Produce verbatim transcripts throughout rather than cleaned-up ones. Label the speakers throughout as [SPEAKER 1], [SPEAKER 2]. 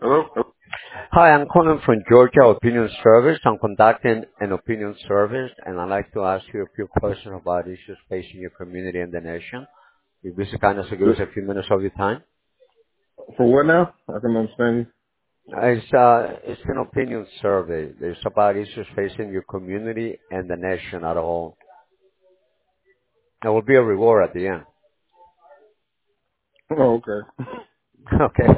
[SPEAKER 1] Hello?
[SPEAKER 2] Hi, I'm calling from Georgia Opinion Service. I'm conducting an opinion service, and I'd like to ask you a few questions about issues facing your community and the nation. If this is kind of to give us a few minutes of your time.
[SPEAKER 1] For what now? I can understand
[SPEAKER 2] It's, uh, it's an opinion survey. It's about issues facing your community and the nation at all. There will be a reward at the end.
[SPEAKER 1] you. Oh, okay.
[SPEAKER 2] Okay.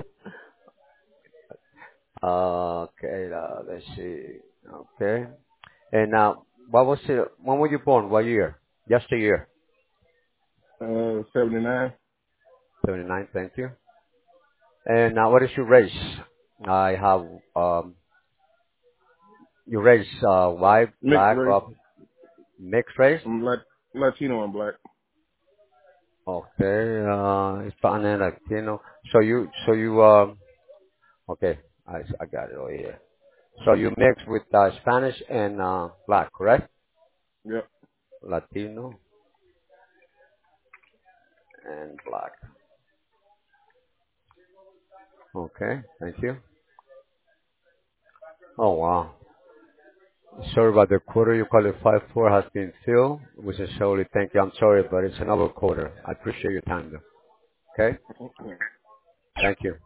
[SPEAKER 2] Uh, okay, uh, let's see. Okay. And now, what was it? When were you born? What year? Just a year.
[SPEAKER 1] Uh, seventy-nine.
[SPEAKER 2] seventy-nine, thank you. And now, what is your race? I have um, your race, uh, white,
[SPEAKER 1] Mixed
[SPEAKER 2] black,
[SPEAKER 1] race.
[SPEAKER 2] or mixed race.
[SPEAKER 1] I'm lat- Latino and black.
[SPEAKER 2] Okay, uh, Hispanic, Latino. So you, so you, um, okay, I, I got it over here. So you mix with uh, Spanish and uh, black, correct?
[SPEAKER 1] Yep.
[SPEAKER 2] Latino and black. Okay, thank you. Oh wow. Sorry about the quarter you qualified for has been filled. We sincerely thank you. I'm sorry, but it's another quarter. I appreciate your time though. Okay?
[SPEAKER 1] Okay.
[SPEAKER 2] Thank you.